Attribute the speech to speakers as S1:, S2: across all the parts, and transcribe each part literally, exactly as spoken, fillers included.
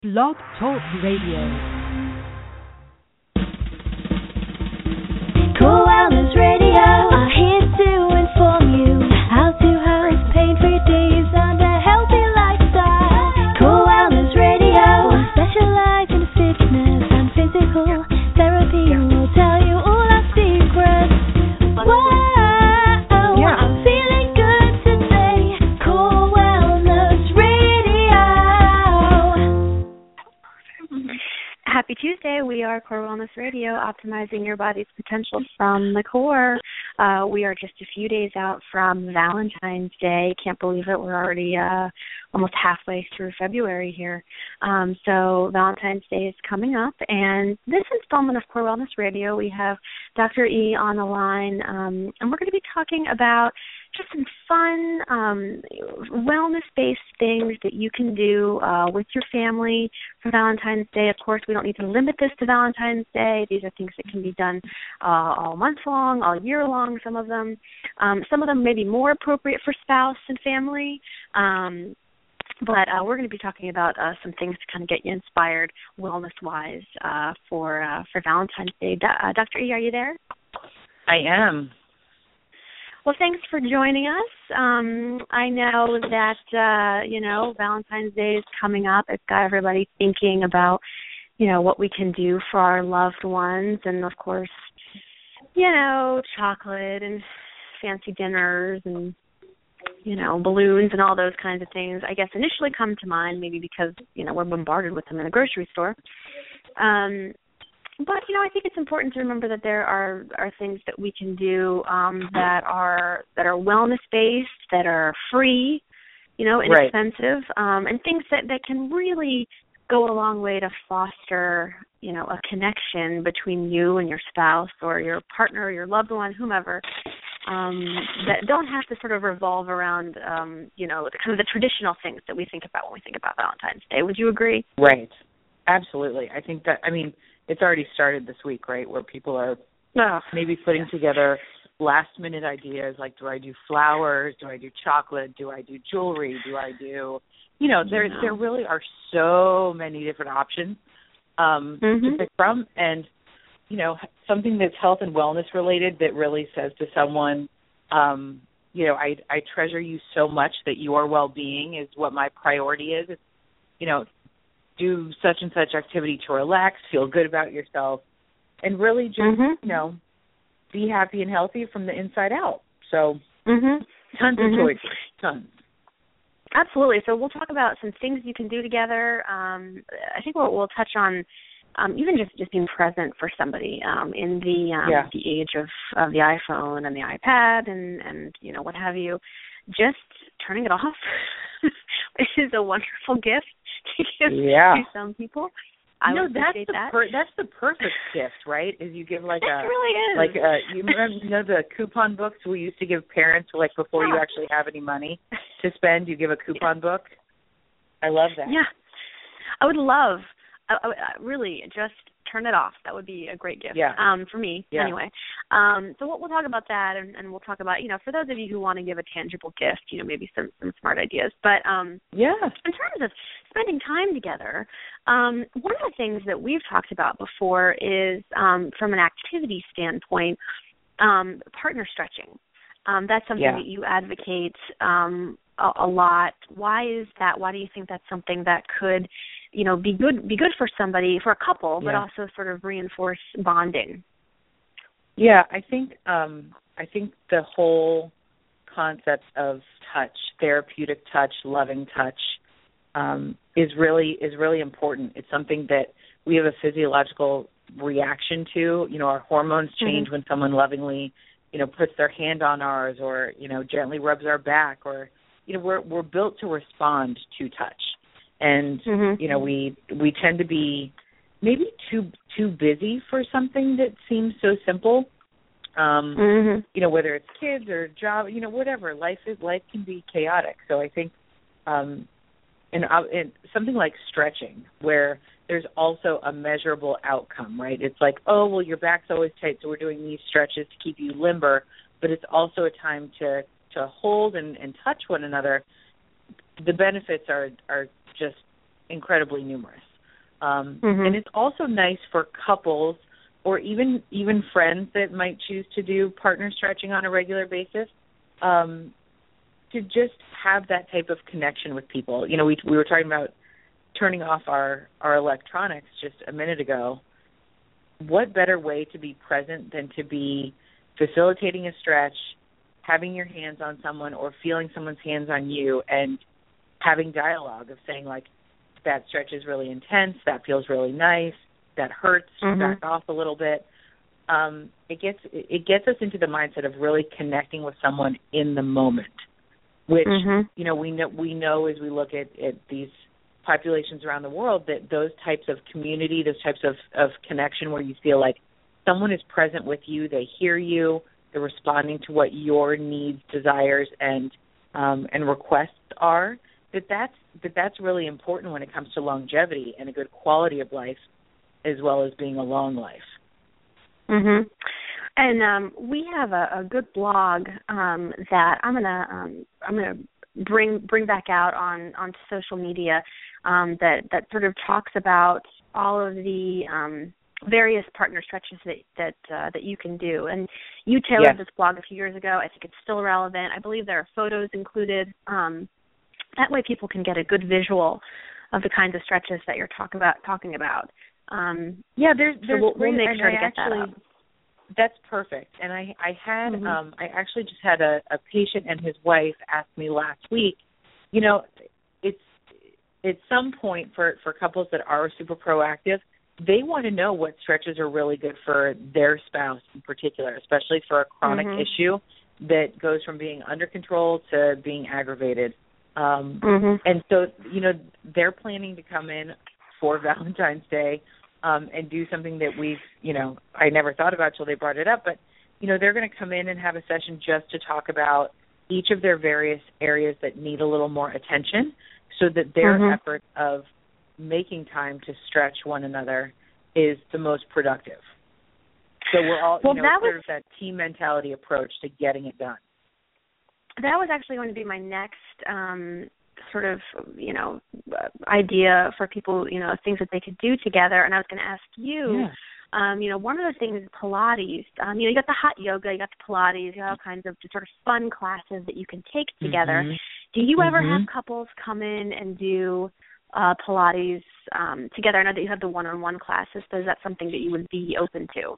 S1: Blog Talk Radio.
S2: Core Wellness Radio are here to inform you how to host pain-free days and a healthy lifestyle. Core Wellness Radio specialize in fitness and physical therapy. Will tell you all our secrets. Wow, yeah. I'm feeling good today. Core Wellness Radio.
S3: Happy Tuesday. We are Core Wellness Radio, optimizing your body's potential from the core. Uh, we are just a few days out from Valentine's Day. Can't believe it. We're already uh, almost halfway through February here. Um, so Valentine's Day is coming up. And this installment of Core Wellness Radio, we have Doctor E on the line. Um, and we're going to be talking about just some fun, um, wellness-based things that you can do uh, with your family for Valentine's Day. Of course, we don't need to limit this to Valentine's Day. These are things that can be done uh, all month long, all year long, some of them. Um, some of them may be more appropriate for spouse and family. Um, but uh, we're going to be talking about uh, some things to kind of get you inspired wellness-wise uh, for uh, for Valentine's Day. Do- uh, Doctor E, are you there?
S4: I am.
S3: Well, thanks for joining us. Um, I know that, uh, you know, Valentine's Day is coming up. It's got everybody thinking about, you know, what we can do for our loved ones. And, of course, you know, chocolate and fancy dinners and, you know, balloons and all those kinds of things, I guess, initially come to mind, maybe because, you know, we're bombarded with them in the grocery store. Um But, you know, I think it's important to remember that there are, are things that we can do um, that are that are wellness-based, that are free, you know, inexpensive, right. um, and things that, that can really go a long way to foster, you know, a connection between you and your spouse or your partner or your loved one, whomever, um, that don't have to sort of revolve around, um, you know, the, kind of the traditional things that we think about when we think about Valentine's Day. Would you agree?
S4: Right. Absolutely. I think that, I mean, it's already started this week, right, where people are oh, maybe putting yeah. together last-minute ideas like, do I do flowers? Do I do chocolate? Do I do jewelry? Do I do, you know, there
S3: yeah.
S4: there really are so many different options um,
S3: mm-hmm.
S4: to pick from. And, you know, something that's health and wellness related that really says to someone, um, you know, I, I treasure you so much that your well-being is what my priority is. It's, you know, do such and such activity to relax, feel good about yourself, and really just,
S3: mm-hmm.
S4: you know, be happy and healthy from the inside out. So
S3: mm-hmm.
S4: tons
S3: mm-hmm.
S4: of choices, tons.
S3: Absolutely. So we'll talk about some things you can do together. Um, I think we'll, we'll touch on um, even just, just being present for somebody um, in the um,
S4: yeah.
S3: the age of, of the iPhone and the iPad and, and, you know, what have you. Just turning it off, which is a wonderful gift to give
S4: yeah.
S3: to some people. I
S4: no,
S3: would
S4: that's
S3: appreciate
S4: the
S3: that.
S4: per- that's the perfect gift, right? Is you give like
S3: it
S4: a
S3: really is.
S4: like a you remember you know the coupon books we used to give parents like before
S3: yeah.
S4: you actually have any money to spend, you give a coupon
S3: yeah.
S4: book. I love that.
S3: Yeah, I would love. I, I, I really just turn it off. That would be a great gift.
S4: Yeah.
S3: Um, for me
S4: yeah.
S3: anyway. Um, so we'll, we'll talk about that, and, and we'll talk about, you know, for those of you who want to give a tangible gift, you know, maybe some, some smart ideas. But um,
S4: yeah,
S3: in terms of spending time together, um, one of the things that we've talked about before is um, from an activity standpoint, um, partner stretching. Um, that's something
S4: yeah.
S3: that you advocate um, a, a lot. Why is that? Why do you think that's something that could, you know, be good be good for somebody, for a couple, but
S4: yeah.
S3: also sort of reinforce bonding?
S4: Yeah, I think um, I think the whole concept of touch, therapeutic touch, loving touch, um, is really is really important. It's something that we have a physiological reaction to. You know, our hormones change
S3: mm-hmm.
S4: when someone lovingly, you know, puts their hand on ours, or you know, gently rubs our back, or you know, we're we're built to respond to touch. And,
S3: mm-hmm.
S4: you know, we we tend to be maybe too too busy for something that seems so simple. Um,
S3: mm-hmm.
S4: You know, whether it's kids or job, you know, whatever. Life is life can be chaotic. So I think um, in, uh, in something like stretching, where there's also a measurable outcome, right? It's like, oh, well, your back's always tight, so we're doing these stretches to keep you limber. But it's also a time to, to hold and, and touch one another. The benefits are are just incredibly numerous. Um,
S3: Mm-hmm.
S4: And it's also nice for couples or even even friends that might choose to do partner stretching on a regular basis um, to just have that type of connection with people. You know, we we were talking about turning off our, our electronics just a minute ago. What better way to be present than to be facilitating a stretch, having your hands on someone or feeling someone's hands on you and having dialogue of saying, like, that stretch is really intense, that feels really nice, that hurts,
S3: Mm-hmm.
S4: back off a little bit. Um, it gets it gets us into the mindset of really connecting with someone in the moment, which,
S3: Mm-hmm.
S4: you know, we know, we know as we look at, at these populations around the world that those types of community, those types of, of connection where you feel like someone is present with you, they hear you, they're responding to what your needs, desires, and um, and requests are, that that's, that that's really important when it comes to longevity and a good quality of life as well as being a long life.
S3: Mhm. And um, we have a, a good blog um, that I'm gonna um, I'm gonna bring bring back out on onto social media um, that that sort of talks about all of the um, various partner stretches that that uh, that you can do. And you tailored
S4: Yes.
S3: this blog a few years ago. I think it's still relevant. I believe there are photos included. Um, that way, people can get a good visual of the kinds of stretches that you're talk about talking about. Um,
S4: Yeah, there's,
S3: so
S4: there's
S3: we'll, we'll
S4: great,
S3: make
S4: and
S3: sure
S4: I
S3: to get
S4: actually,
S3: that up.
S4: That's perfect. And I, I had,
S3: Mhm.
S4: um, I actually just had a, a patient and his wife ask me last week, you know, it's at some point for, for couples that are super proactive, they want to know what stretches are really good for their spouse in particular, especially for a chronic
S3: Mhm.
S4: issue that goes from being under control to being aggravated. Um,
S3: Mhm.
S4: and so, you know, they're planning to come in for Valentine's Day um, and do something that we've, you know, I never thought about till they brought it up. But, you know, they're going to come in and have a session just to talk about each of their various areas that need a little more attention so that their
S3: Mhm.
S4: effort of making time to stretch one another is the most productive. So we're all,
S3: Well,
S4: you know,
S3: that
S4: sort
S3: was-
S4: of that team mentality approach to getting it done.
S3: That was actually going to be my next um, sort of, you know, uh, idea for people, you know, things that they could do together. And I was going to ask you,
S4: Yeah.
S3: um, you know, one of the things is Pilates. Um, you know, you got the hot yoga, you got the Pilates, you got all kinds of just sort of fun classes that you can take together.
S4: Mhm.
S3: Do you ever
S4: Mhm.
S3: have couples come in and do uh, Pilates um, together? I know that you have the one-on-one classes, so is that something that you would be open to?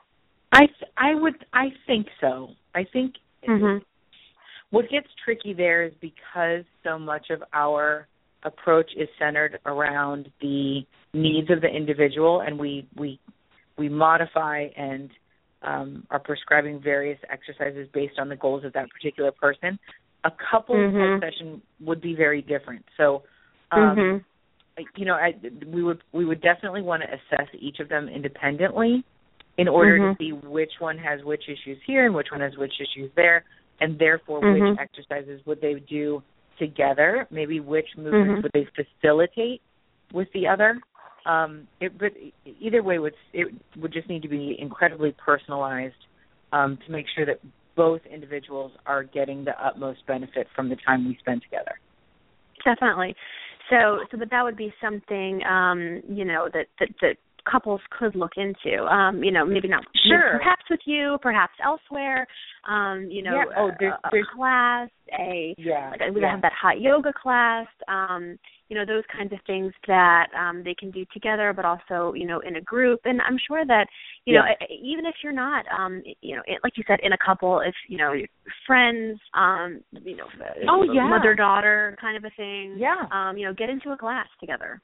S4: I th- I would I think so. I think
S3: Mm-hmm.
S4: what gets tricky there is because so much of our approach is centered around the needs of the individual, and we we we modify and um, are prescribing various exercises based on the goals of that particular person. A couple
S3: Mhm.
S4: type session would be very different. So, um,
S3: Mhm.
S4: you know, I, we would we would definitely want to assess each of them independently in order
S3: Mhm.
S4: to see which one has which issues here and which one has which issues there, and therefore
S3: Mhm.
S4: which exercises would they do together, maybe which movements
S3: Mhm.
S4: would they facilitate with the other. Um, it, but either way, would it would just need to be incredibly personalized um, to make sure that both individuals are getting the utmost benefit from the time we spend together.
S3: Definitely. So, so but that would be something, um, you know, that, that, that couples could look into. Um, you know, maybe not,
S4: Sure.
S3: perhaps with you, perhaps elsewhere. Um, you know,
S4: Yeah. Oh,
S3: a,
S4: there's-
S3: a, a
S4: there's-
S3: class, a
S4: Yeah.
S3: like we
S4: yeah.
S3: have that hot yoga class. Um, you know, those kinds of things that um, they can do together, but also, you know, in a group. And I'm sure that, you
S4: Yeah.
S3: know, even if you're not, um, you know, like you said, in a couple, if you know, friends, um, you know,
S4: Oh, yeah.
S3: mother daughter kind of a thing.
S4: Yeah.
S3: Um, you know, get into a class together.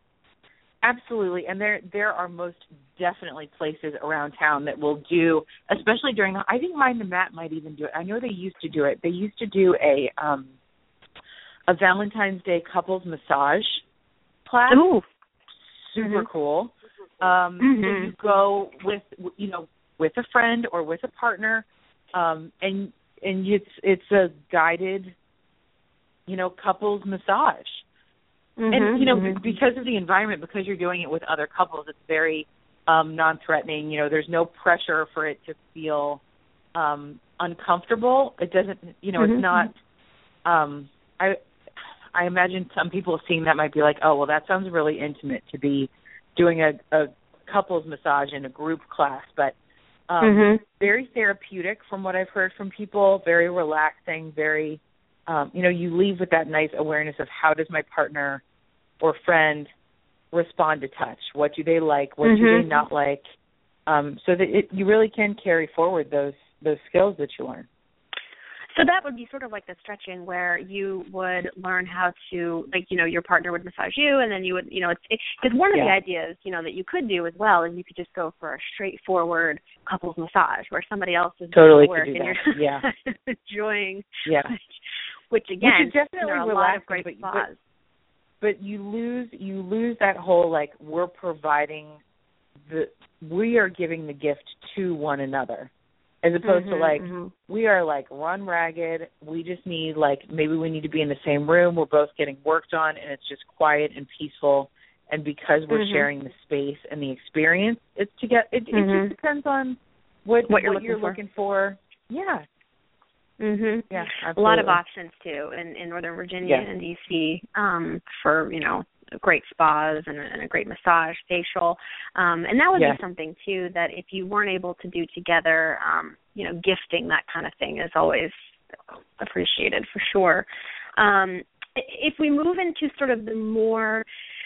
S4: Absolutely, and there there are most definitely places around town that will do, especially during the, I think Mind the Mat might even do it. I know they used to do it. They used to do a um, a Valentine's Day couples massage class.
S3: Ooh.
S4: Super
S3: Mhm.
S4: cool. Um, So
S3: Mhm.
S4: you go with, you know, with a friend or with a partner, um, and and it's it's a guided, you know, couples massage.
S3: Mhm.
S4: And, you know,
S3: Mhm.
S4: because of the environment, because you're doing it with other couples, it's very um, non-threatening. You know, there's no pressure for it to feel um, uncomfortable. It doesn't, you know,
S3: Mhm.
S4: it's not, um, I I imagine some people seeing that might be like, oh, well, that sounds really intimate to be doing a, a couples massage in a group class, but um,
S3: mm-hmm.
S4: very therapeutic from what I've heard from people, very relaxing, very, um, you know, you leave with that nice awareness of how does my partner or friend respond to touch? What do they like? What
S3: mm-hmm.
S4: do they not like? Um, so that it, you really can carry forward those those skills that you learn.
S3: So that would be sort of like the stretching where you would learn how to, like, you know, your partner would massage you, and then you would, you know, it's because it, one of
S4: yeah.
S3: the ideas, you know, that you could do as well is you could just go for a straightforward couples massage where somebody else is
S4: totally
S3: doing the work
S4: do
S3: and
S4: that.
S3: you're
S4: yeah.
S3: enjoying,
S4: yeah.
S3: which again,
S4: which is definitely
S3: there are a
S4: relaxing,
S3: lot of great
S4: but,
S3: spas.
S4: But, but you lose you lose that whole like we're providing the we are giving the gift to one another. As opposed
S3: mm-hmm,
S4: to, like,
S3: mm-hmm.
S4: we are, like, run ragged. We just need, like, maybe we need to be in the same room. We're both getting worked on, and it's just quiet and peaceful. And because we're
S3: mm-hmm.
S4: sharing the space and the experience, it's to get, it,
S3: mm-hmm.
S4: it just depends on what,
S3: what you're,
S4: what
S3: looking,
S4: you're
S3: for.
S4: looking for. Yeah.
S3: Mm-hmm.
S4: Yeah,
S3: A
S4: absolutely.
S3: lot of options, too, in, in Northern Virginia
S4: yeah.
S3: and D C um, for, you know, great spas and, and a great massage, facial. Um, and that would
S4: yeah.
S3: be something, too, that if you weren't able to do together, um, you know, gifting, that kind of thing is always appreciated for sure. Um, if we move into sort of the more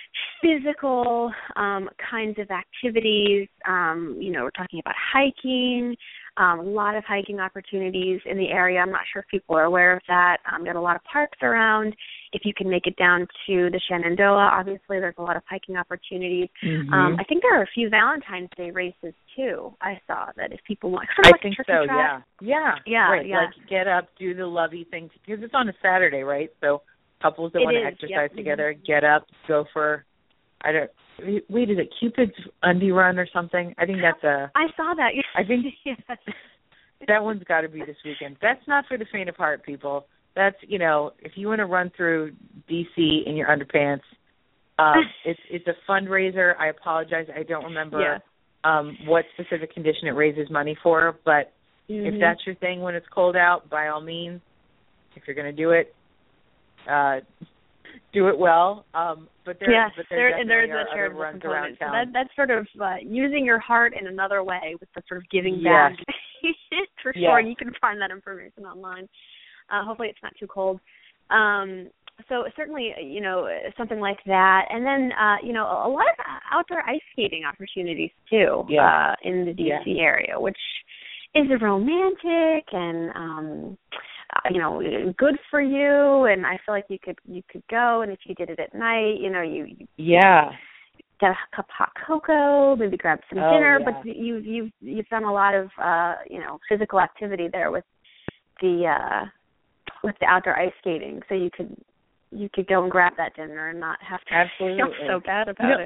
S3: physical um, kinds of activities, um, you know, we're talking about hiking, um, a lot of hiking opportunities in the area. I'm not sure if people are aware of that. Um, got a lot of parks around. If you can make it down to the Shenandoah, obviously there's a lot of hiking opportunities.
S4: Mm-hmm.
S3: Um, I think there are a few Valentine's Day races too. I saw that if people want, sort of
S4: I
S3: like
S4: think
S3: a
S4: so.
S3: track.
S4: Yeah, yeah,
S3: yeah,
S4: right.
S3: yeah.
S4: Like get up, do the lovey thing because it's on a Saturday, right? So couples that
S3: It
S4: want to
S3: is,
S4: exercise
S3: yep.
S4: together, get up, go for. I don't. Wait, is it Cupid's Undie Run or something? I think that's a.
S3: I saw that.
S4: I think
S3: yes.
S4: that one's got to be this weekend. That's not for the faint of heart, people. That's, you know, if you want to run through D C in your underpants, um, it's it's a fundraiser. I apologize, I don't remember
S3: yeah.
S4: um, what specific condition it raises money for, but
S3: mm-hmm.
S4: if that's your thing when it's cold out, by all means, if you're going to do it, uh, do it well. Um, but there,
S3: yes,
S4: but there,
S3: there and there's
S4: are
S3: a charitable
S4: runs
S3: component.
S4: around
S3: So
S4: town.
S3: that, that's sort of uh, using your heart in another way with the sort of giving
S4: Yes.
S3: back. For
S4: yes.
S3: sure, you can find that information online. Uh, hopefully it's not too cold. Um, so certainly, you know, something like that. And then, uh, you know, a lot of outdoor ice skating opportunities, too,
S4: yeah.
S3: uh, in the D C
S4: yeah.
S3: area, which is romantic and, um, uh, you know, good for you. And I feel like you could you could go, and if you did it at night, you know, you, you
S4: yeah.
S3: get a cup of hot cocoa, maybe grab some
S4: oh,
S3: dinner.
S4: yeah.
S3: But you, you've, you've done a lot of, uh, you know, physical activity there with the uh, with the outdoor ice skating, so you could you could go and grab that dinner and not have to
S4: Absolutely.
S3: feel so bad about
S4: you know,
S3: it.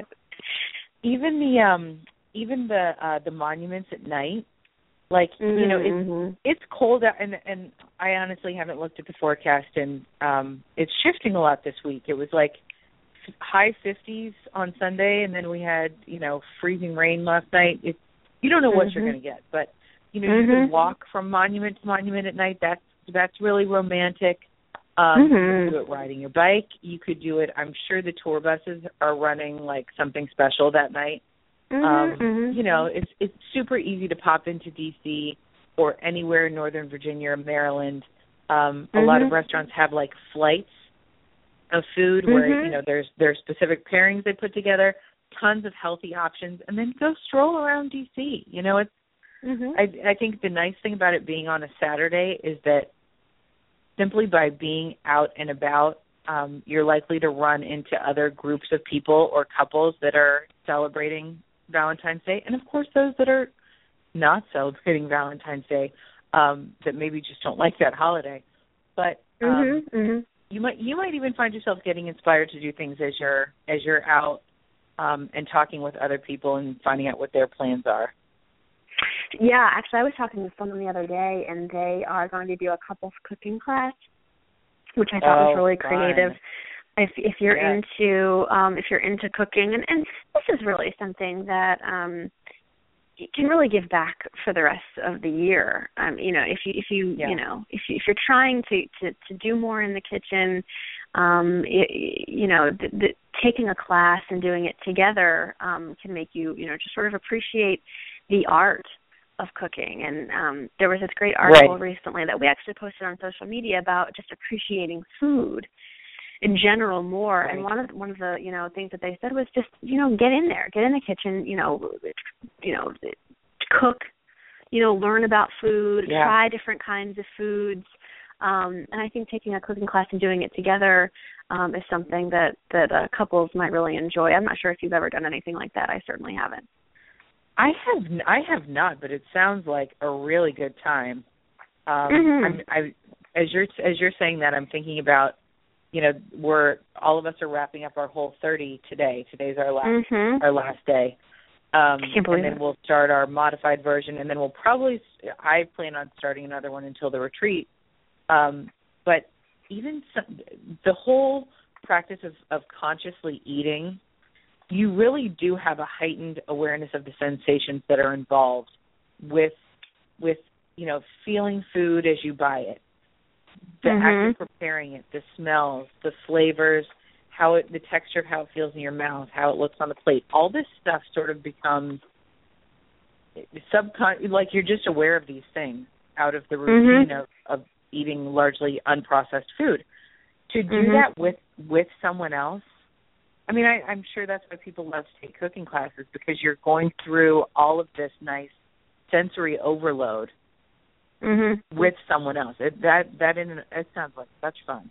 S4: Even the um, even the uh, the monuments at night, like
S3: mm-hmm,
S4: you know, it's
S3: mm-hmm.
S4: it's cold out, and and I honestly haven't looked at the forecast, and um, it's shifting a lot this week. It was like high fifties on Sunday, and then we had you know freezing rain last night. It, you don't know what
S3: mm-hmm.
S4: you're going to get, but you know
S3: mm-hmm.
S4: you can walk from monument to monument at night. That's that's really romantic. Um,
S3: mm-hmm.
S4: You could do it riding your bike. You could do it. I'm sure the tour buses are running like something special that night.
S3: Mm-hmm.
S4: Um,
S3: Mm-hmm.
S4: You know, it's it's super easy to pop into D C or anywhere in Northern Virginia or Maryland. Um,
S3: mm-hmm.
S4: A lot of restaurants have like flights of food
S3: mm-hmm.
S4: where you know there's there's specific pairings they put together, tons of healthy options, and then go stroll around D C. You know, it's
S3: mm-hmm.
S4: I, I think the nice thing about it being on a Saturday is that simply by being out and about, um, you're likely to run into other groups of people or couples that are celebrating Valentine's Day, and of course those that are not celebrating Valentine's Day, um, that maybe just don't like that holiday. But um,
S3: mm-hmm. Mm-hmm.
S4: you might you might even find yourself getting inspired to do things as you're as you're out um, and talking with other people and finding out what their plans are.
S3: Yeah, actually, I was talking to someone the other day, and they are going to do a couples cooking class, which I thought
S4: oh,
S3: was really
S4: fun.
S3: creative. If if you're
S4: yes.
S3: into um, if you're into cooking, and, and this is really something that um, you can really give back for the rest of the year. Um, you know, if you if you
S4: yeah.
S3: you know if you, if you're trying to, to, to do more in the kitchen, Um, it, you know, the, the, taking a class and doing it together um, can make you, you know, just sort of appreciate the art of cooking. And um, there was this great article
S4: right.
S3: recently that we actually posted on social media about just appreciating food in general more. Right. And one of one of the you know things that they said was just you know get in there, get in the kitchen, you know, you know, cook, you know, learn about food,
S4: yeah.
S3: try different kinds of foods. Um, and I think taking a cooking class and doing it together um, is something that that uh, couples might really enjoy. I'm not sure if you've ever done anything like that. I certainly haven't.
S4: I have I have not, but it sounds like a really good time. Um,
S3: mm-hmm.
S4: I'm, I, as you're as you're saying that, I'm thinking about, you know, we're all of us are wrapping up our Whole thirty today. Today's our last
S3: mm-hmm.
S4: our last day, um,
S3: I can't believe
S4: and then
S3: it.
S4: we'll start our modified version, and then we'll probably I plan on starting another one until the retreat. Um, but even some, the whole practice of, of consciously eating, you really do have a heightened awareness of the sensations that are involved with, with you know, feeling food as you buy it, the
S3: mm-hmm.
S4: act of preparing it, the smells, the flavors, how it, the texture of how it feels in your mouth, how it looks on the plate. All this stuff sort of becomes subcon like you're just aware of these things out of the routine
S3: mm-hmm.
S4: of, of eating largely unprocessed food. To do
S3: mm-hmm.
S4: that with, with someone else, I mean, I, I'm sure that's why people love to take cooking classes, because you're going through all of this nice sensory overload
S3: mm-hmm.
S4: with someone else. It, that that in it sounds like such fun.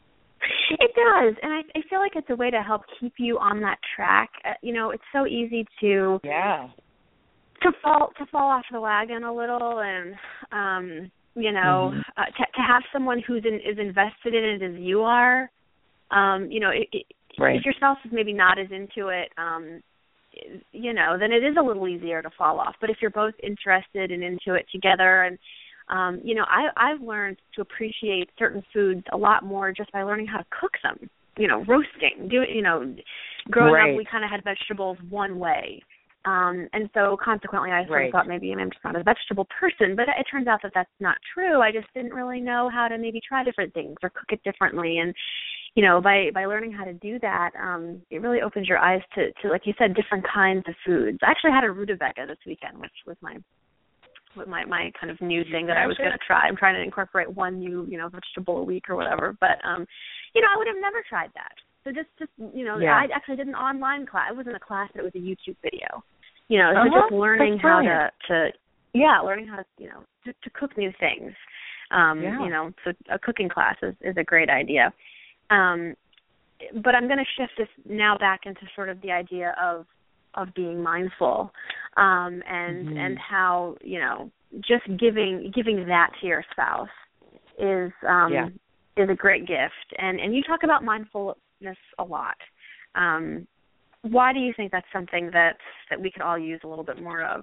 S3: It does, and I, I feel like it's a way to help keep you on that track. Uh, you know, it's so easy to
S4: yeah
S3: to fall to fall off the wagon a little, and um, you know,
S4: mm-hmm.
S3: uh, to, to have someone who's in, is invested in it as you are. Um, you know, it, it,
S4: right.
S3: if your spouse is maybe not as into it, um, you know, then it is a little easier to fall off. But if you're both interested and into it together, and um, you know, I, I've learned to appreciate certain foods a lot more just by learning how to cook them. You know, roasting. Do you know? Growing
S4: right.
S3: up, we kind of had vegetables one way. Um, and so consequently, I sort
S4: right.
S3: of thought maybe I'm just not a vegetable person, but it turns out that that's not true. I just didn't really know how to maybe try different things or cook it differently. And, you know, by, by learning how to do that, um, it really opens your eyes to, to, like you said, different kinds of foods. I actually had a rutabaga this weekend, which was my with my, my kind of new thing that I was going to try. I'm trying to incorporate one new, you know, vegetable a week or whatever. But, um, you know, I would have never tried that. So just, just you know,
S4: yeah.
S3: I actually did an online class. It wasn't a class, but it was a YouTube video. You know, so
S4: uh-huh.
S3: just learning how to, to, yeah, learning how to, you know, to, to cook new things. Um,
S4: yeah.
S3: You know, so a cooking class is, is a great idea. Um, but I'm going to shift this now back into sort of the idea of of being mindful, um, and
S4: mm-hmm.
S3: and how, you know, just giving giving that to your spouse is um,
S4: yeah.
S3: is a great gift. And and you talk about mindfulness a lot. Um, why do you think that's something that, that we could all use a little bit more of?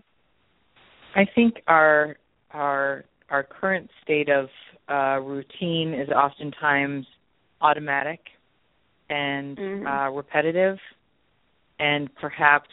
S4: I think our our our current state of uh, routine is oftentimes automatic and
S3: mm-hmm.
S4: uh, repetitive, and perhaps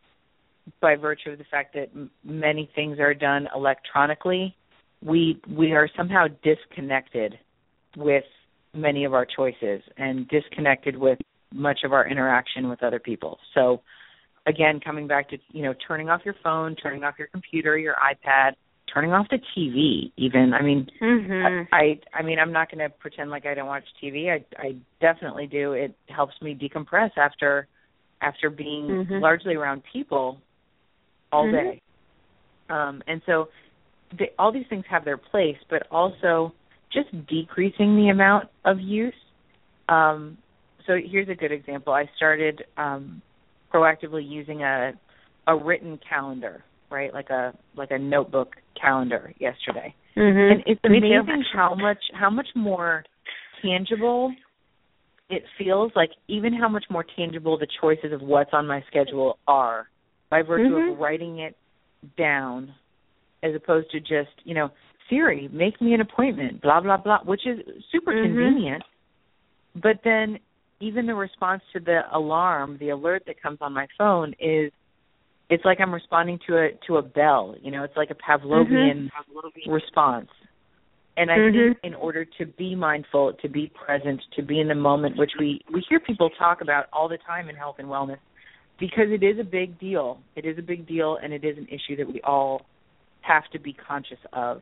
S4: by virtue of the fact that m- many things are done electronically, we we are somehow disconnected with many of our choices and disconnected with much of our interaction with other people. So, again, coming back to, you know, turning off your phone, turning off your computer, your iPad, turning off the T V even. I mean,
S3: mm-hmm.
S4: I, I mean, I'm not going to pretend like I don't watch T V. I, I definitely do. It helps me decompress after after being
S3: mm-hmm.
S4: largely around people all
S3: mm-hmm.
S4: day. Um, and so they, all these things have their place, but also just decreasing the amount of use. Um, so here's a good example. I started um, proactively using a a written calendar, right, like a like a notebook calendar yesterday.
S3: Mm-hmm.
S4: And it's
S3: Me
S4: amazing
S3: too.
S4: how much how much more tangible it feels, like even how much more tangible the choices of what's on my schedule are by virtue
S3: mm-hmm.
S4: of writing it down, as opposed to just, you know, Siri, make me an appointment, blah, blah, blah, which is super
S3: mm-hmm.
S4: convenient. But then even the response to the alarm, the alert that comes on my phone is, it's like I'm responding to a to a bell. You know, it's like a Pavlovian mm-hmm. response. And I
S3: mm-hmm.
S4: think in order to be mindful, to be present, to be in the moment, which we, we hear people talk about all the time in health and wellness, because it is a big deal. It is a big deal, and it is an issue that we all have to be conscious of.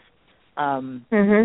S4: Um,
S3: mm-hmm.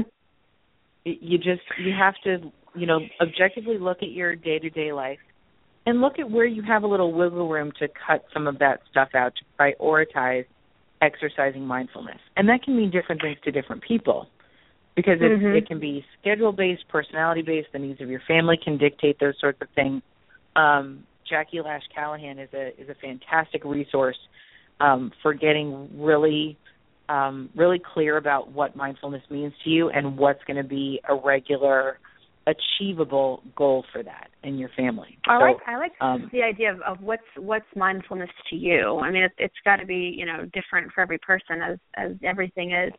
S4: it, you just, you have to, you know, objectively look at your day-to-day life and look at where you have a little wiggle room to cut some of that stuff out, to prioritize exercising mindfulness. And that can mean different things to different people, because it,
S3: mm-hmm.
S4: it can be schedule-based, personality-based. The needs of your family can dictate those sorts of things. Um, Jackie Lash Callahan is a is a fantastic resource um, for getting really, um, really clear about what mindfulness means to you and what's going to be a regular, achievable goal for that in your family.
S3: I
S4: so,
S3: like I like
S4: um,
S3: the idea of, of what's what's mindfulness to you. I mean, it's, it's got to be, you know, different for every person, as as everything is.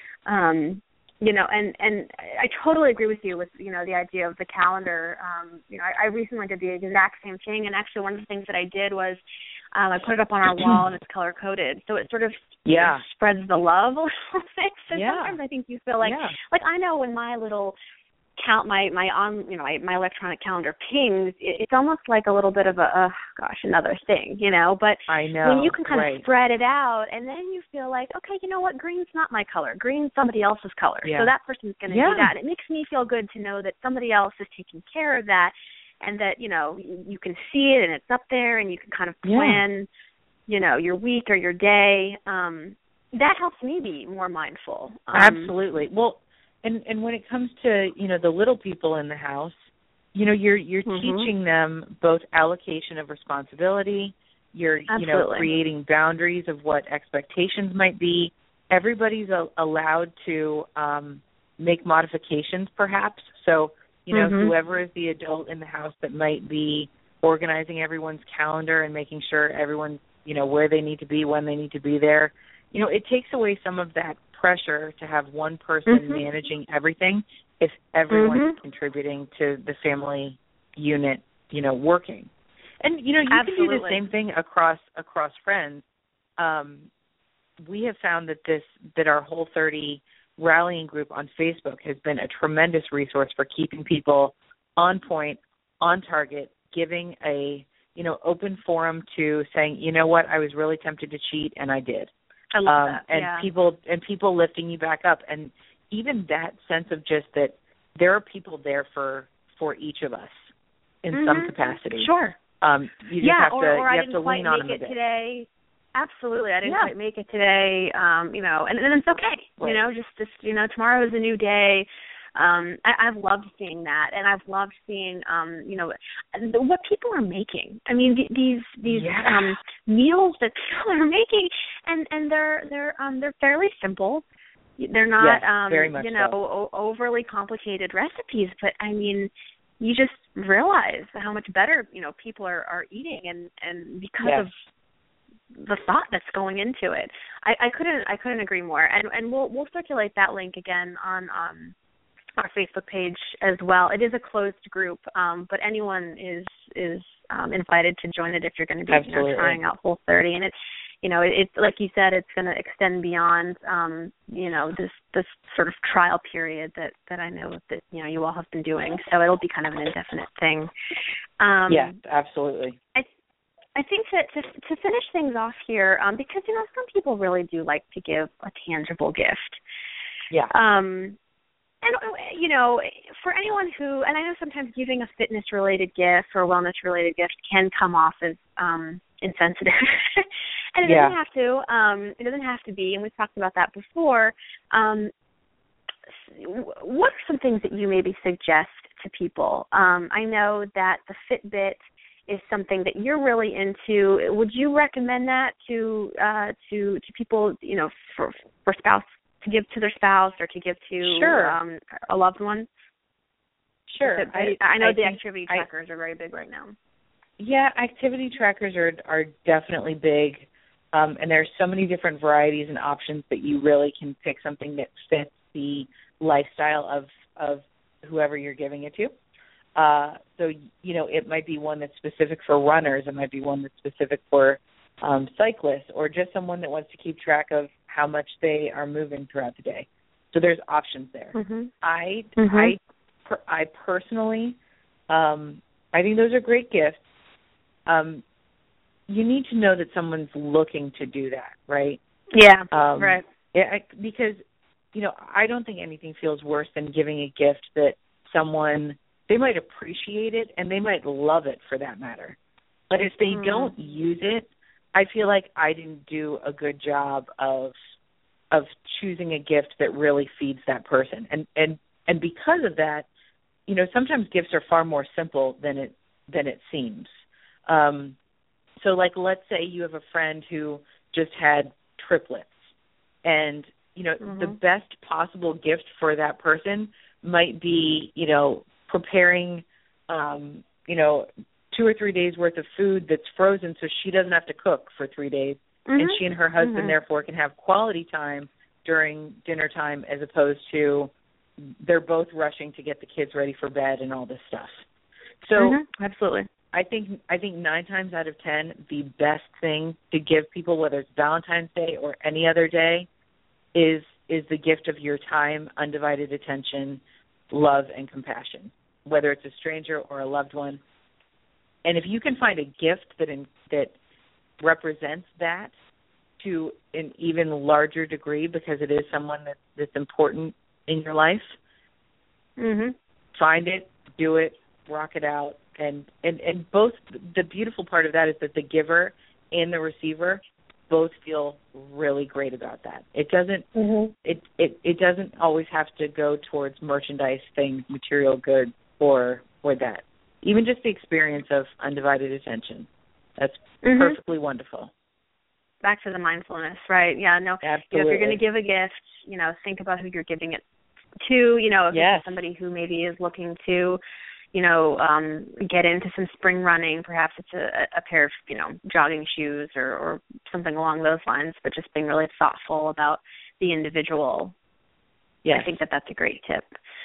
S3: Um, You know, and, and I totally agree with you with, you know, the idea of the calendar. Um, you know, I, I recently did the exact same thing, and actually one of the things that I did was um, I put it up on our wall, and it's color-coded. So it sort of
S4: yeah.
S3: spreads the love a little bit. So
S4: yeah.
S3: sometimes I think you feel like,
S4: yeah.
S3: like I know when my little count, my, my on, you know, my, my electronic calendar pings, it, it's almost like a little bit of a, uh, gosh, another thing, you know. But
S4: I know,
S3: when you can kind
S4: right.
S3: of spread it out, and then you feel like, okay, you know what, green's not my color. Green's somebody else's color.
S4: Yeah.
S3: So that person's going to
S4: yeah.
S3: do that. And it makes me feel good to know that somebody else is taking care of that, and that, you know, you, you can see it and it's up there, and you can kind of plan, yeah. you know, your week or your day. Um, that helps me be more mindful. Um,
S4: Absolutely. Well, And and when it comes to, you know, the little people in the house, you know, you're you're
S3: mm-hmm.
S4: teaching them both allocation of responsibility, you're,
S3: Absolutely.
S4: you know, creating boundaries of what expectations might be. Everybody's a, allowed to um, make modifications, perhaps. So, you know,
S3: mm-hmm.
S4: whoever is the adult in the house that might be organizing everyone's calendar and making sure everyone's, you know, where they need to be, when they need to be there, you know, it takes away some of that pressure to have one person
S3: mm-hmm.
S4: managing everything if everyone's
S3: mm-hmm.
S4: contributing to the family unit, you know, working. And, you know, you
S3: Absolutely.
S4: can do the same thing across across friends. Um, we have found that this that our Whole thirty rallying group on Facebook has been a tremendous resource for keeping people on point, on target, giving a, you know, open forum to saying, you know what, I was really tempted to cheat and I did.
S3: I love
S4: um,
S3: that.
S4: and
S3: yeah.
S4: people and people lifting you back up, and even that sense of just that there are people there for for each of us in
S3: mm-hmm.
S4: some capacity.
S3: Sure.
S4: Um, you just
S3: yeah,
S4: have to
S3: or, or
S4: you
S3: I
S4: have
S3: didn't
S4: to
S3: quite
S4: lean on
S3: make
S4: them a
S3: it
S4: bit.
S3: today. Absolutely, I didn't
S4: Yeah.
S3: quite make it today. Um, you know, and, and it's okay.
S4: Right.
S3: You know, just just you know, tomorrow is a new day. Um, I, I've loved seeing that, and I've loved seeing, um, you know, what people are making. I mean, th- these these
S4: yeah.
S3: um, meals that people are making, and, and they're they're um, they're fairly simple. They're not,
S4: yes,
S3: um,
S4: very much
S3: you know,
S4: so.
S3: o- overly complicated recipes. But I mean, you just realize how much better, you know, people are, are eating, and, and because
S4: yes.
S3: of the thought that's going into it. I, I couldn't I couldn't agree more. And and we'll we'll circulate that link again on um. our Facebook page as well. It is a closed group, um, but anyone is is um, invited to join it if you're going to be you know, trying out Whole thirty. And it, you know, it, it like you said, it's going to extend beyond um, you know this this sort of trial period that, that I know that you know you all have been doing. So it'll be kind of an indefinite thing. Um,
S4: yeah, absolutely.
S3: I I think that to to finish things off here, um, because you know some people really do like to give a tangible gift.
S4: Yeah.
S3: Um, And, you know, for anyone who, and I know sometimes giving a fitness-related gift or a wellness-related gift can come off as um, insensitive. and it
S4: yeah.
S3: doesn't have to. Um, it doesn't have to be, and we've talked about that before. Um, what are some things that you maybe suggest to people? Um, I know that the Fitbit is something that you're really into. Would you recommend that to uh, to to people, you know, for for spouse? To give to their spouse or to give to
S4: sure.
S3: um, a loved one?
S4: Sure.
S3: I, I know
S4: I
S3: the
S4: think,
S3: activity
S4: I,
S3: trackers are very big right now.
S4: Yeah, activity trackers are are definitely big, um, and there's so many different varieties and options that you really can pick something that fits the lifestyle of, of whoever you're giving it to. Uh, so, you know, it might be one that's specific for runners. It might be one that's specific for um, cyclists, or just someone that wants to keep track of how much they are moving throughout the day. So there's options there.
S3: Mm-hmm.
S4: I
S3: mm-hmm.
S4: I per, I personally, um, I think those are great gifts. Um, you need to know that someone's looking to do that, right?
S3: Yeah,
S4: um,
S3: right.
S4: It, because, you know, I don't think anything feels worse than giving a gift that someone, they might appreciate it and they might love it for that matter. But if they mm-hmm. don't use it, I feel like I didn't do a good job of of choosing a gift that really feeds that person. And and, and because of that, you know, sometimes gifts are far more simple than it than it seems. Um, so, like, let's say you have a friend who just had triplets, and, you know, mm-hmm. the best possible gift for that person might be, you know, preparing, um, you know, two or three days worth of food that's frozen so she doesn't have to cook for three days, mm-hmm. and she and her husband, mm-hmm. therefore, can have quality time during dinner time as opposed to they're both rushing to get the kids ready for bed and all this stuff. So
S3: mm-hmm. absolutely.
S4: I think I think nine times out of ten, the best thing to give people, whether it's Valentine's Day or any other day, is is the gift of your time, undivided attention, love, and compassion, whether it's a stranger or a loved one. And if you can find a gift that in, that represents that to an even larger degree because it is someone that, that's important in your life,
S3: mm-hmm.
S4: find it, do it, rock it out. And, and, and both, the beautiful part of that is that the giver and the receiver both feel really great about that. It doesn't
S3: mm-hmm.
S4: it, it, it doesn't always have to go towards merchandise, things, material goods, or or that. Even just the experience of undivided attention. That's mm-hmm. perfectly wonderful.
S3: Back to the mindfulness, right? Yeah, no.
S4: Absolutely.
S3: You know, if you're going to give a gift, you know, think about who you're giving it to. You know, if
S4: yes.
S3: it's somebody who maybe is looking to, you know, um, get into some spring running. Perhaps it's a, a pair of, you know, jogging shoes or, or something along those lines, but just being really thoughtful about the individual.
S4: Yes.
S3: I think that that's a great tip.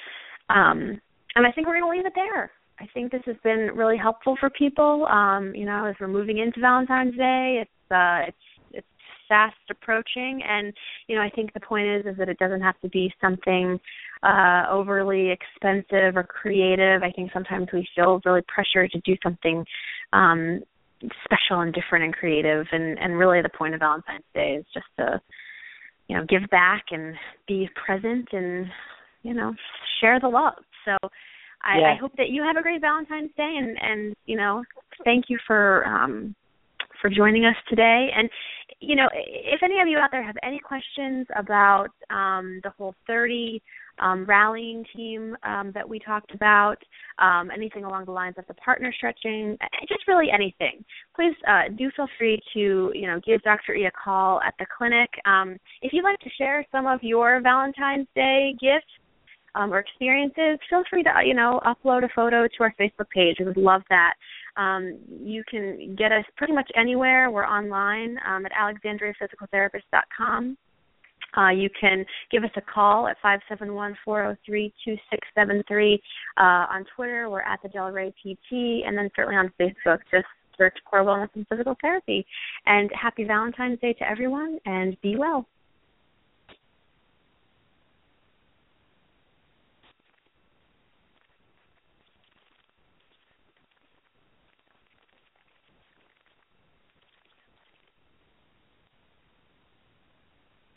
S3: Um, and I think we're going to leave it there. I think this has been really helpful for people. Um, you know, as we're moving into Valentine's Day, it's uh, it's it's fast approaching, and you know, I think the point is is that it doesn't have to be something uh, overly expensive or creative. I think sometimes we feel really pressured to do something um, special and different and creative, and, and really the point of Valentine's Day is just to, you know, give back and be present and, you know, share the love. So I,
S4: yeah.
S3: I hope that you have a great Valentine's Day, and, and you know, thank you for um, for joining us today. And, you know, if any of you out there have any questions about um, the Whole thirty um, rallying team um, that we talked about, um, anything along the lines of the partner stretching, just really anything, please uh, do feel free to, you know, give Doctor E a call at the clinic. Um, if you'd like to share some of your Valentine's Day gifts, Um, or experiences, feel free to, you know, upload a photo to our Facebook page. We would love that. Um, you can get us pretty much anywhere. We're online um, at alexandria physical therapist dot com. Uh, you can give us a call at five seven one, four oh three, two six seven three. Uh, on Twitter, we're at the Del Rey P T, and then certainly on Facebook, just search Core Wellness and Physical Therapy. And happy Valentine's Day to everyone, and be well.